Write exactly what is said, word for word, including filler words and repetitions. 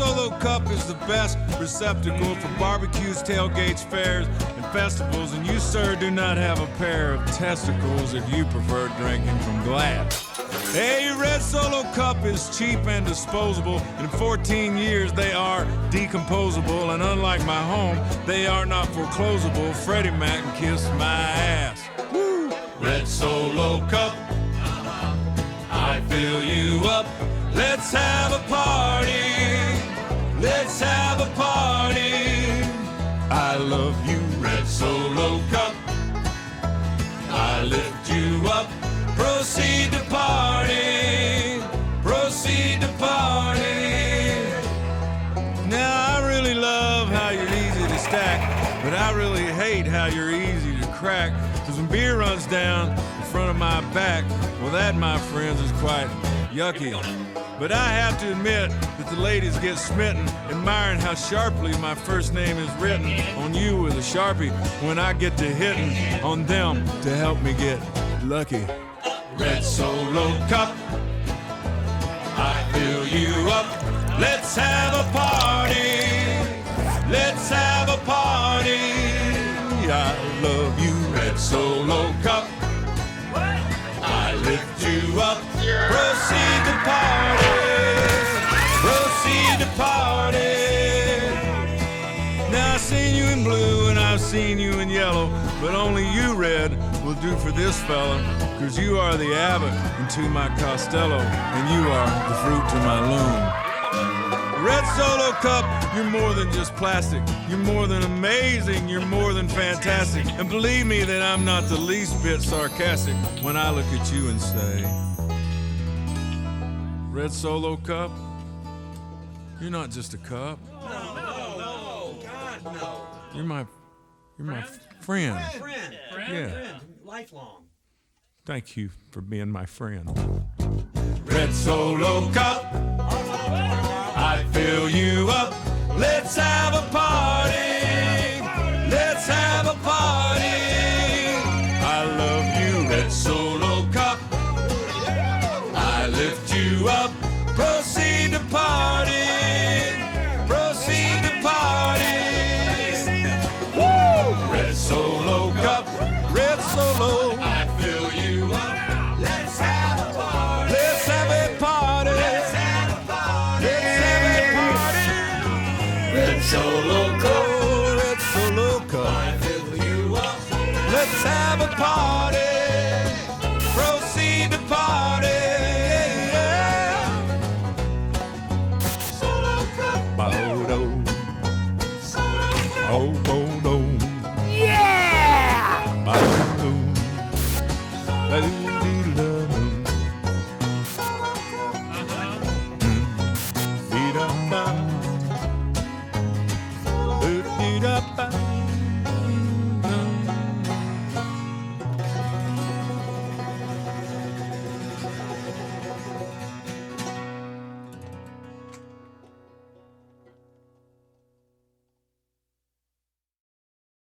Solo Cup is the best receptacle for barbecues, tailgates, fairs, and festivals. And you, sir, do not have a pair of testicles if you prefer drinking from glass. Hey, Red Solo Cup is cheap and disposable. In fourteen years, they are decomposable. And unlike my home, they are not foreclosable. Freddie Mac kissed my ass. Woo! Red Solo Cup, I fill you up. Let's have a party. Let's have a party. I love you, Red Solo Cup. I lift you up. Proceed to party. Proceed to party. Now, I really love how you're easy to stack, but I really hate how you're easy to crack. Because when beer runs down in front of my back, well, that, my friends, is quite yucky. But I have to admit that the ladies get smitten, admiring how sharply my first name is written on you with a Sharpie when I get to hitting on them to help me get lucky. Red Solo Cup, I fill you up. Let's have a party. Let's have a party. I love you, Red Solo Cup. I lift you up. Proceed to party. Proceed to party. Now I've seen you in blue and I've seen you in yellow, but only you, Red, will do for this fella, cause you are the Abbott into my Costello, and you are the fruit to my loom. Red Solo Cup, you're more than just plastic. You're more than amazing. You're more than fantastic. And believe me that I'm not the least bit sarcastic when I look at you and say, Red Solo Cup, you're not just a cup. No, no, no, God, no. You're my, you're my friend. Friend, friend, Yeah. friend, lifelong. Thank you for being my friend. Red Solo Cup, I fill you up. Let's have a party. Let's have a party. I love you, Red Solo Cup. I lift you up. Proceed to party. Proceed to party. Woo! Red Solo Cup. Red Solo. I fill you up. Let's have a party. Let's have a party. Let's have a party. Let's have a party. Red Solo Cup. Red Solo Cup. I fill you up. Let's have a party. Proceed to party. Yeah. Solo Cup. Ba-do. Oh, oh.